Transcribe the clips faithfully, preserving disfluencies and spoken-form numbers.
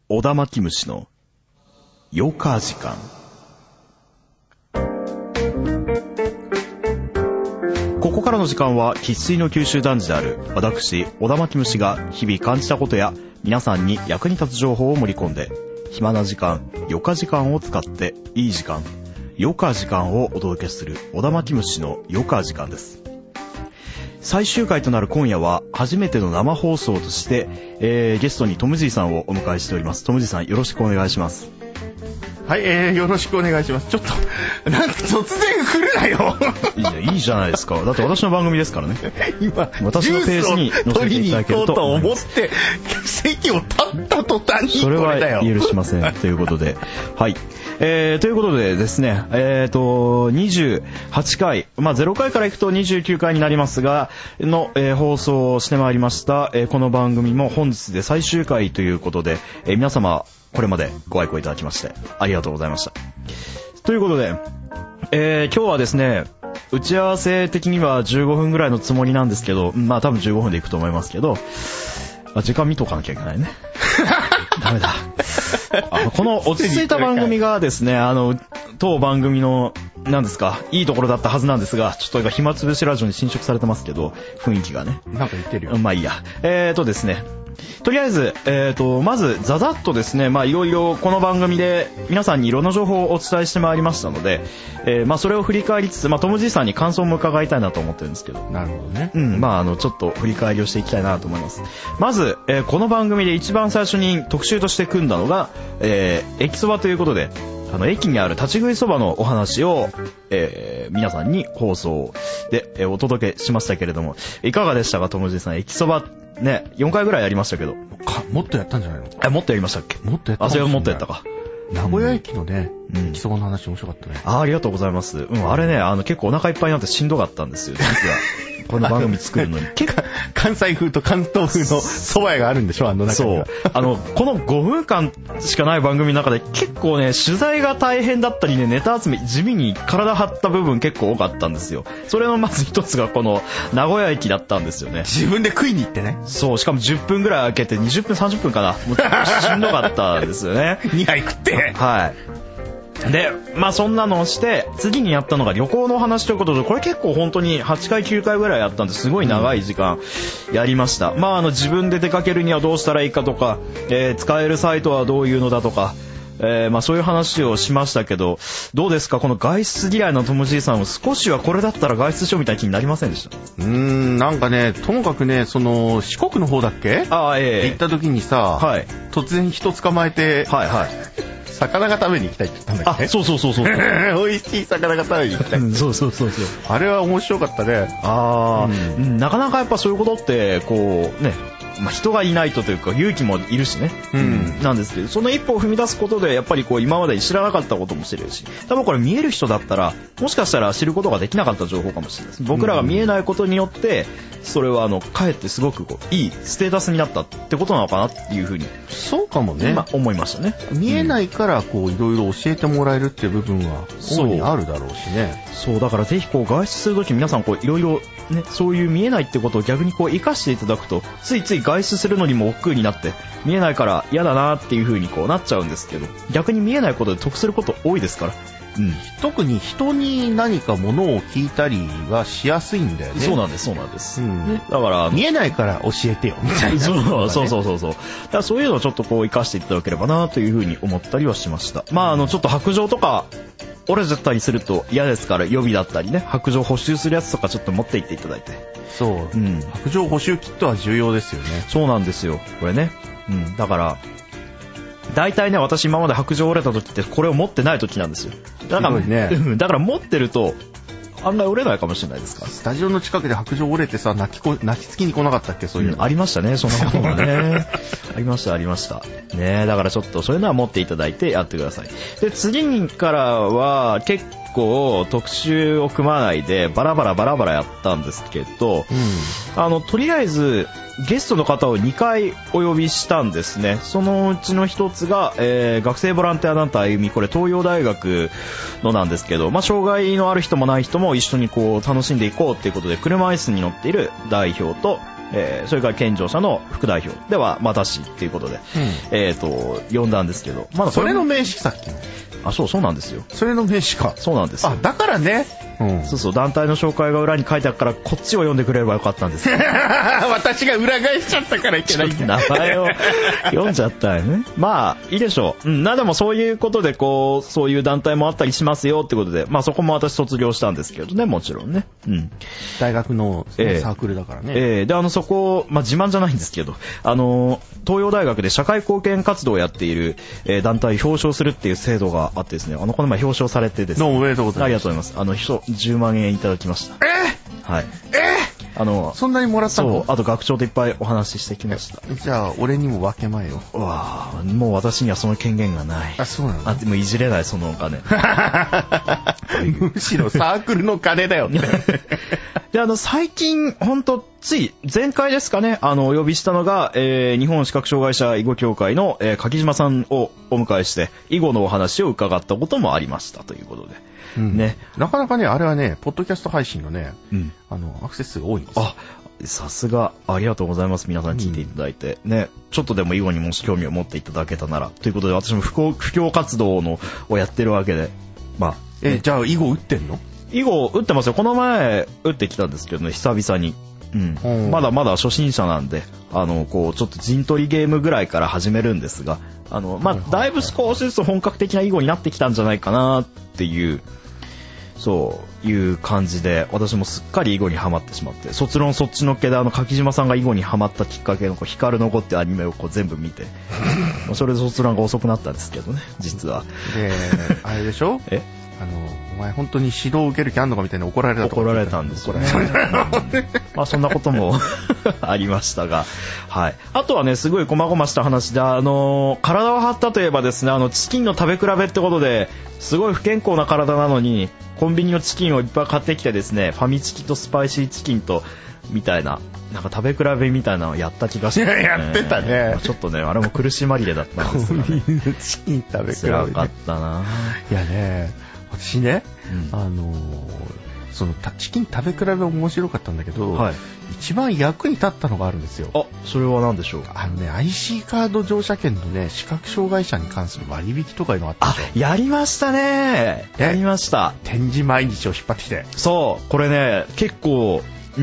小田巻虫のようか時間。ここからの時間は生粋の九州男児である私小田巻虫が日々感じたことや皆さんに役に立つ情報を盛り込んで、暇な時間、よか時間を使っていい時間、よか時間をお届けする小田巻虫のよか時間です。最終回となる今夜は初めての生放送として、えー、ゲストにトムジーさんをお迎えしております。トムジーさん、よろしくお願いします。 はい、えー、よろしくお願いします。ちょっとなんか突然来るなよ。 いいじゃいいじゃないですか。だって私の番組ですからね。 今私のペースに乗せていただけると思います。取りに行こうと思って席を立った途端にそれは許しませんということで、はい、えー、ということでですね、えーとにじゅうはちかい、まあゼロかいからいくとにじゅうきゅうかいになりますがの、えー、放送をしてまいりました、えー、この番組も本日で最終回ということで、えー、皆様これまでご愛顧いただきましてありがとうございました。ということで、えー、今日はですね、打ち合わせ的にはじゅうごふんぐらいのつもりなんですけど、まあ多分じゅうごふんでいくと思いますけど、まあ、時間見とかなきゃいけないね。ダメだ。あのこの落ち着いた番組がですね、あの当番組の何ですか、いいところだったはずなんですが、ちょっと今暇つぶしラジオに侵食されてますけど、雰囲気がね。 なんか言ってるよ。 まあいいや。えーとですね。とりあえず、えーと、まず、ざざっとですね、まあいろいろこの番組で皆さんにいろんな情報をお伝えしてまいりましたので、えー、まあそれを振り返りつつ、まあトムジーさんに感想も伺いたいなと思ってるんですけど。 なるほどね。 うん、まああの、ちょっと振り返りをしていきたいなと思います。まず、えー、この番組で一番最初に特集として組んだのが、えー、駅そばということで、あの、駅にある立ち食いそばのお話を、えー、皆さんに放送で、えー、お届けしましたけれども、いかがでしたか、ともじさん。駅そば、ね、よんかいぐらいやりましたけど。 か、もっとやったんじゃないの？ え、もっとやりましたっけ？ もっとやったあ、それはもっとやったか。 名古屋駅のね、 うん、 駅そばの話面白かったね。 あ、ありがとうございます。うん、あれね、あの、結構お腹いっぱいになってしんどかったんですよ、実は。この番組作るのに。結構関西風と関東風の蕎麦屋があるんでしょ、あの中には。 そう。あの、このごふんかんしかない番組の中で結構ね、取材が大変だったりね、ネタ集め、地味に体張った部分結構多かったんですよ。それのまず一つがこの名古屋駅だったんですよね。 自分で食いに行ってね。 そう、しかもじゅっぷんぐらい空けてにじゅっぷんさんじゅっぷんかな。もうしんどかったんですよね。 にはい食って。 はい。で、まあそんなのをして、次にやったのが旅行の話ということで、これ結構本当にはちかいきゅうかいぐらいやったんですごい長い時間やりました。うん、まああの自分で出かけるにはどうしたらいいかとか、えー、使えるサイトはどういうのだとか、えー、まあそういう話をしましたけど、どうですか、この外出嫌いのともじいさんも少しはこれだったら外出しようみたいな気になりませんでした？ うーん、なんかね、ともかくね、その四国の方だっけ？ ああ、ええー。 行った時にさ、 はい、 突然人捕まえて、 はいはい。 魚が食べに行きたいって言ったんだっけ？ あ、そうそうそうそう。 美味しい魚が食べに行きたい。 うん、そうそうそうそう。 あれは面白かったね。 ああ、うん、なかなかやっぱそういうことってこうね、まあ、人がいないとというか勇気もいるしね、うん、なんですけど、その一歩を踏み出すことでやっぱりこう今まで知らなかったことも知れるし、多分これ見える人だったらもしかしたら知ることができなかった情報かもしれないです。僕らが見えないことによってそれはあのかえってすごくこういいステータスになったってことなのかなっていうふうに、 そうかもね、 今思いましたね。 見えないからこういろいろ教えてもらえるっていう部分は大いにあるだろうしね。 そう、だからぜひこう外出するとき皆さんこういろいろね、そういう見えないってことを逆にこう生かしていただくと、ついつい外出するのにも億劫になって見えないから嫌だなっていう風にこうなっちゃうんですけど、逆に見えないことで得すること多いですから。うん、特に人に何かものを聞いたりはしやすいんだよね。 そうなんです、そうなんです。 うん、 ね、だから見えないから教えてよみたいな、 そうそうそうそうそう。だからそういうのをちょっとこう生かしていただければなという風に思ったりはしました。まああのちょっと白状とか折れちゃったりすると嫌ですから、予備だったりね、白状補修するやつとかちょっと持っていっていただいて。 そう、うん、白状補修キットは重要ですよね。 そうなんですよ、これね。うん、だから大体ね、私今まで白状折れた時ってこれを持ってない時なんですよ。だからね、 だから持ってると案外折れないかもしれないですから。 スタジオの近くで白状折れてさ、泣きこ泣きつきに来なかったっけ、そういうの、 うん、ありましたね、そんなことがね。ありましたありましたね。だからちょっとそういうのは持っていただいてやってください。で、次からは結構特集を組まないでバラバラバラバラやったんですけど、うん、あのとりあえずゲストの方をにかいお呼びしたんですね。そのうちの一つが、えー、学生ボランティア団体歩み、これ東洋大学のなんですけど、まあ、障害のある人もない人も一緒にこう楽しんでいこうっていうことで、車椅子に乗っている代表と、 えー、それから健常者の副代表では私っていうことで、うん、えっ、ー、と呼んだんですけど、 まだそれの名刺さっきの。 あ、そうそうなんですよ。 それの名刺か。 そうなんですよ。 あ、だからね。うん、 そうそう、団体の紹介が裏に書いてあるからこっちを読んでくれればよかったんですよ。 私が裏返しちゃったからいけないんだ。 名前を読んじゃったよね。まあいいでしょう。うん、なでもそういうことでこうそういう団体もあったりしますよってことで、まあそこも私卒業したんですけどね、もちろんね。うん。 大学のサークルだからね。 えー、えー、であのそこ、まあ自慢じゃないんですけど、あの東洋大学で社会貢献活動をやっている、えー、団体表彰するっていう制度があってですね、あのこの前表彰されてですね。 どうもおめでとうございます。 ありがとうございます。あのじゅうまんえんいただきました。 えー、はい。 えー、 あのそんなにもらったの？ そう、あと学長といっぱいお話ししてきました。 じゃあ俺にも分けまえよ。 わあ、もう私にはその権限がない。 あ、そうなの？ あ、でもいじれないそのお金。 むしろサークルの金だよって。 で、あの最近本当つい前回ですかね、あのお呼びしたのが、えー、日本視覚障害者囲碁協会の、えー、柿島さんをお迎えして囲碁のお話を伺ったこともありましたということで。 うん、ね、なかなかね、あれはね、ポッドキャスト配信のね、うん、あのアクセス数が多いんですよ。 あ、さすが、ありがとうございます。皆さん聞いていただいて、うん、ね、ちょっとでも囲碁にもし興味を持っていただけたならということで、私も布教、布教活動のをやってるわけで、まあ、 え、ね、じゃあ囲碁打ってんの？ 囲碁打ってますよ。この前打ってきたんですけどね、久々に。うん、まだまだ初心者なんで、あのこうちょっと陣取りゲームぐらいから始めるんですが、あのまあだいぶ少しずつ本格的な囲碁になってきたんじゃないかなっていう、そういう感じで、私もすっかり囲碁にはまってしまって、卒論そっちのけであの柿島さんが囲碁にはまったきっかけのこう光の子ってアニメをこう全部見て、それで卒論が遅くなったんですけどね、実は。 で、あれでしょ？え？あのお前本当に指導を受ける気あんのかみたいに怒られたとか。 怒られたんですよね。まあそんなこともありましたが、はい。あとはね、すごい細々した話で、あの体を張ったといえばですね、あのチキンの食べ比べってことで、すごい不健康な体なのにコンビニのチキンをいっぱい買ってきてですね、ファミチキとスパイシーチキンとみたいな、なんか食べ比べみたいなのをやった気がして、 ね、やってたね、 まあ、ちょっとね、あれも苦しまりれだったんですが、ね、 コンビニのチキン食べ比べ、ね、 辛かったな。 いやね、私ね、うん、あのー、そのチキン食べ比べ面白かったんだけど、はい、一番役に立ったのがあるんですよ。 あ、それは何でしょう？ あのね、アイシー カード乗車券のね、視覚障害者に関する割引とかいうのがあったでしょ。 あ、やりましたね。やりました。 展示毎日を引っ張ってきて。 そう、これね、結構、うん、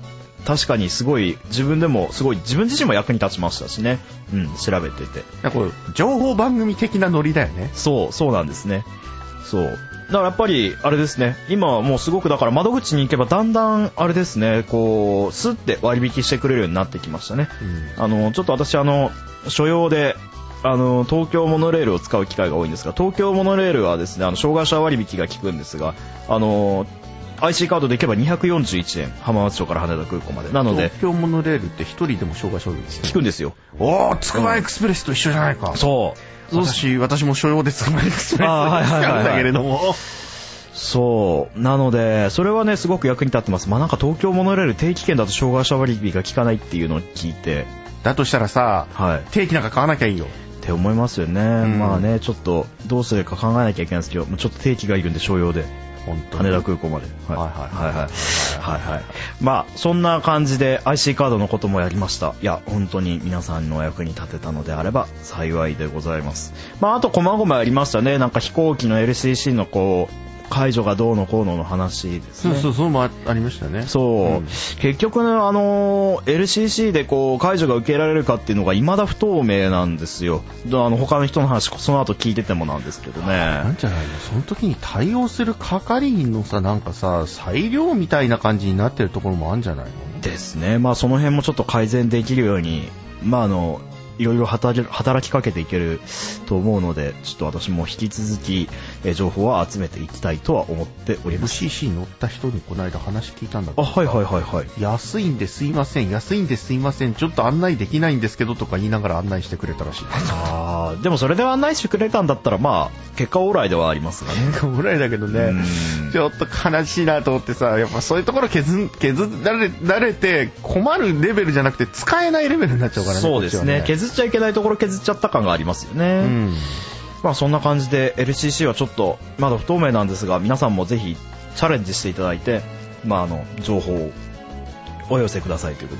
確かにすごい、自分でもすごい、自分自身も役に立ちましたしね。うん、調べてて。 なんかこれ情報番組的なノリだよね。 そう、そうなんですね。そう。だからやっぱりあれですね、今はもうすごくだから窓口に行けばだんだんあれですね、こうスッて割引してくれるようになってきましたね。うん、あのちょっと私あの所用であの東京モノレールを使う機会が多いんですが、東京モノレールはですね、あの障害者割引が効くんですが、あの アイシー カードで行けばにひゃくよんじゅういちえん、浜松町から羽田空港までなので、 東京モノレールって一人でも障害者割引効くんですよ。 おー、つくばエクスプレスと一緒じゃないか。 うん、そう。 私、私も所用でつくばエクスプレスを使うんだけれども。 そうなのでそれはねすごく役に立ってます。まあなんか東京モノレール定期券だと障害者割引が効かないっていうのを聞いて、 だとしたらさ、はい、定期なんか買わなきゃいいよって思いますよね。うん、まあね、ちょっとどうするか考えなきゃいけないんですけど、ちょっと定期がいるんで所用で羽田空港まで、はいはいはいはいはい、まあそんな感じで アイシー カードのこともやりました。いや本当に皆さんのお役に立てたのであれば幸いでございます。まああと細々やりましたね。なんか飛行機の エルシーシー のこう解除がどうのこうのの話ですね。 そうそうそうもありましたね。 そう、うん、結局ね、あの エルシーシー でこう解除が受けられるかっていうのが未だ不透明なんですよ。あの他の人の話その後聞いててもなんですけどね。 なんじゃないの、その時に対応する係員のさ、なんかさ裁量みたいな感じになってるところもあるんじゃないのですね。まあその辺もちょっと改善できるように、まああのいろいろ働きかけていけると思うので、ちょっと私も引き続きえ情報は集めていきたいとは思っております。 エルシーシー 乗った人にこの間話聞いたんだけど、 あ、はいはいはいはい、 安いんですいません安いんですいませんちょっと案内できないんですけどとか言いながら案内してくれたらしい。 あー、でもそれで案内してくれたんだったらまあ結果オーライではありますがね。 結果オーライだけどね、ちょっと悲しいなと思ってさ、やっぱそういうところ削削られられて困るレベルじゃなくて使えないレベルになっちゃうからね。 そうですね、削っちゃいけないところ削っちゃった感がありますよね。うん、まあそんな感じで エルシーシー はちょっとまだ不透明なんですが、皆さんもぜひチャレンジしていただいて、まああの情報をお寄せくださいということで。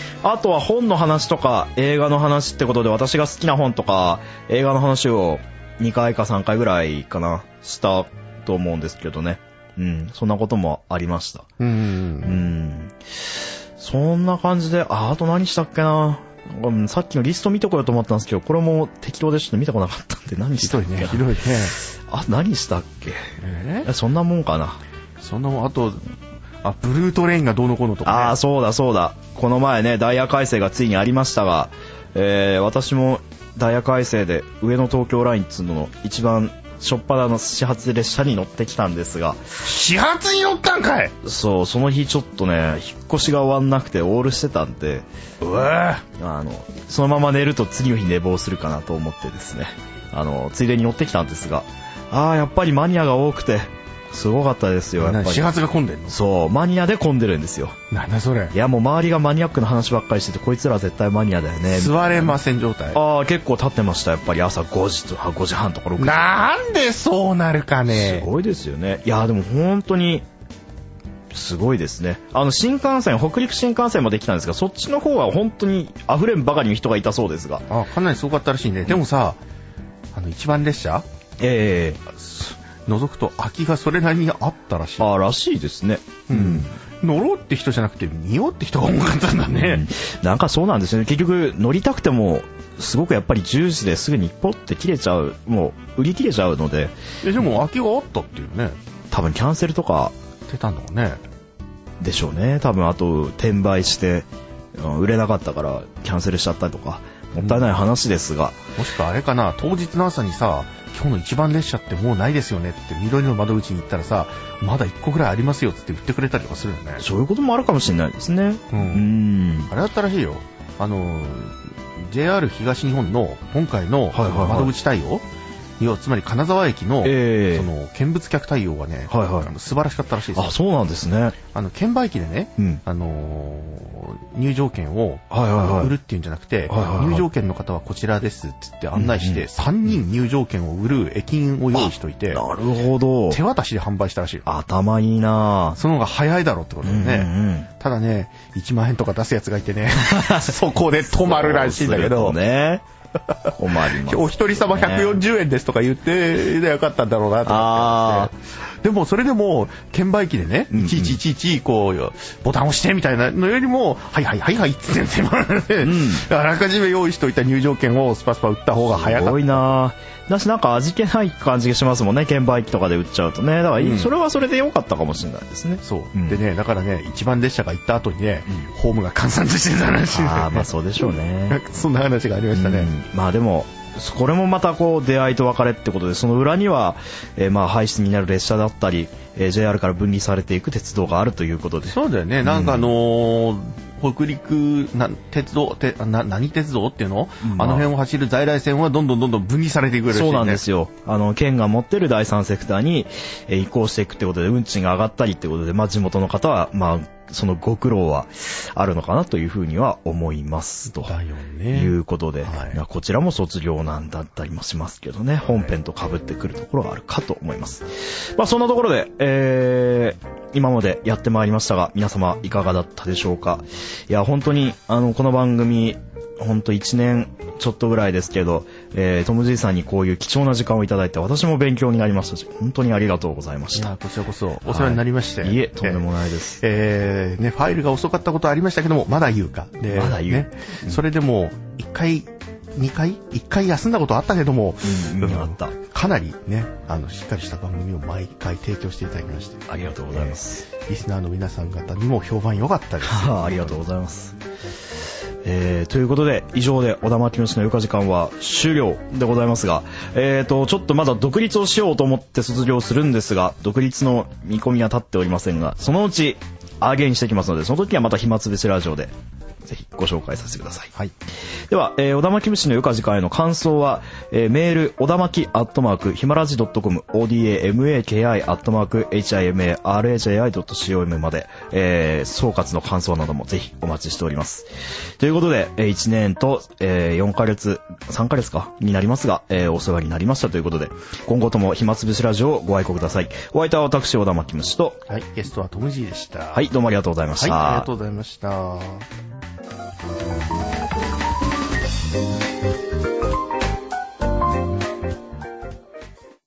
あとは本の話とか映画の話ってことで、私が好きな本とか映画の話をにかいかさんかいぐらいかなしたと思うんですけどね。うん、そんなこともありました。 うん、うんうんそんな感じで、あ、あと何したっけな。うん、さっきのリスト見てこようと思ったんですけど、これも適当でちょっと見てこなかったんで、何したっけな。 ひどいね、ひどいね。 あ、何したっけ。 えー、そんなもんかな。 そんなもん、あと、あ、ブルートレインがどうのこうのとか、ね。 ああ、そうだそうだ。この前ね、ダイヤ改正がついにありましたが、えー、私もダイヤ改正で上野東京ラインっつうのの一番初っ端の始発列車に乗ってきたんですが、 始発に乗ったんかい。 そう、その日ちょっとね、引っ越しが終わんなくてオールしてたんで、 うわあの、そのまま寝ると次の日寝坊するかなと思ってですね、あの、ついでに乗ってきたんですが、ああ、やっぱりマニアが多くて、すごかったですよ、やっぱり。 始発が混んでんの？ そう、マニアで混んでるんですよ。 なんだそれ。 いや、もう周りがマニアックな話ばっかりしてて、こいつら絶対マニアだよね。 座れません状態。 ああ、結構経ってました。やっぱり朝ごじとかごじはんとかろくじ。 なんでそうなるかね。 すごいですよね。いや、でも本当に、すごいですね。あの、新幹線、北陸新幹線もできたんですが、そっちの方は本当に溢れんばかりに人がいたそうですが。 あ、かなりすごかったらしいね。でもさ、あの、一番列車ええー。 覗くと空きがそれなりにあったらしい。 ああ、らしいですね。 うん。乗ろうって人じゃなくて見ようって人が多かったんだね。 うん、なんかそうなんですよね。結局乗りたくてもすごくやっぱりじゅうじですぐにポッて切れちゃう、もう売り切れちゃうので。 え、でも空きがあったっていうね。 多分キャンセルとか出たんだろうね。 でしょうね。多分あと転売して売れなかったからキャンセルしちゃったりとか。もったいない話ですが、 うん、もしくはあれかな、当日の朝にさ、今日の一番列車ってもうないですよねって緑の窓口に行ったらさ、まだいっこぐらいありますよって言って売ってくれたりとかするよね。 そういうこともあるかもしれないですね。 うん。うんあれだったらしいよ。あの ジェイアール 東日本の今回の窓口対応、はいはいはい、要はつまり金沢駅の、えー、その見物客対応がね、はいはい、素晴らしかったらしいですよ。 あ、そうなんですね。 あの券売機でね、うん、あのー、入場券を売るっていうんじゃなくて、はいはいはい、入場券の方はこちらですって言って案内して、うんうん、さんにん入場券を売る駅員を用意しといて、 なるほど。 手渡しで販売したらしいよ。 頭いいな。 その方が早いだろうってことでね、うんうん、ただね、いちまんえんとか出すやつがいてねそこで止まるらしいんだけどね。困ります。 お一人様ひゃくよんじゅうえんですとか言ってよかったんだろうなと思って。でもそれでも券売機でね、いちいちいちいちこうボタンを押してみたいなのよりも、はいはいはいはいって言ってもらって、うん、あらかじめ用意しといた入場券をスパスパ売った方が早かった。 すごいな。だしなんか味気ない感じがしますもんね、券売機とかで売っちゃうとね。だから、うん、それはそれで良かったかもしれないですね。 そう、うん、でね、だからね、一番列車が行った後にね、うん、ホームが閑散としてたらしい、ね。 ああ、まあそうでしょうね。 そんな話がありましたね。うん、 まあでもこれもまたこう出会いと別れってことで、その裏には、えー、まあ廃止になる列車だったり、えー、ジェイアール から分離されていく鉄道があるということで。 そうだよね。なんかあのーうん、北陸な鉄道てな何鉄道っていうの、まあ、あの辺を走る在来線はどんどんどんどん分離されていくらしいね。 そうなんですよ。あの県が持ってるだいさんセクターに、えー、移行していくってことで運賃が上がったりってことで、まあ地元の方はまあそのご苦労はあるのかなというふうには思いますということで、はい、こちらも卒業なんだったりもしますけどね、本編と被ってくるところがあるかと思います。まあそんなところで、えー、今までやってまいりましたが、皆様いかがだったでしょうか。いや本当にあのこの番組本当いちねんちょっとぐらいですけど、えー、トム・ジーさんにこういう貴重な時間をいただいて、私も勉強になりましたし、本当にありがとうございました。いやこちらこそお世話になりまして、はい、 いえとんでもないです。 えーね、ファイルが遅かったことはありましたけども、まだ言うかで、 まだ言う、 ね、うん、それでもいっかいにかいいっかい休んだことあったけども、 うん、うん、あった。 かなりね、あのしっかりした番組を毎回提供していただきまして、 ありがとうございます。 えー、リスナーの皆さん方にも評判良かったです。 ありがとうございます。えー、ということで以上で小田牧之の余暇時間は終了でございますが、えーとちょっとまだ独立をしようと思って卒業するんですが、独立の見込みは立っておりませんが、そのうちアーゲインしてきますので、その時はまた暇つぶしラジオでぜひご紹介させてください。 はい、 では、えー、小田牧虫の余暇時間への感想は、えー、メール小田牧アットマークヒマラジドットコム オーディーエーエムエーケーアイ アットマーク エイチアイエムエーアールエージェイアイ ドットシーオーエム まで、えー、総括の感想などもぜひお待ちしております。ということで、えー、いちねんと、えー、よんかげつさんかげつかになりますが、えー、お世話になりましたということで、今後とも暇つぶしラジオをご愛顧ください。お相手は私小田牧虫と、 はい、ゲストはトムジーでした。 はい、どうもありがとうございました。 はい、ありがとうございました。 した。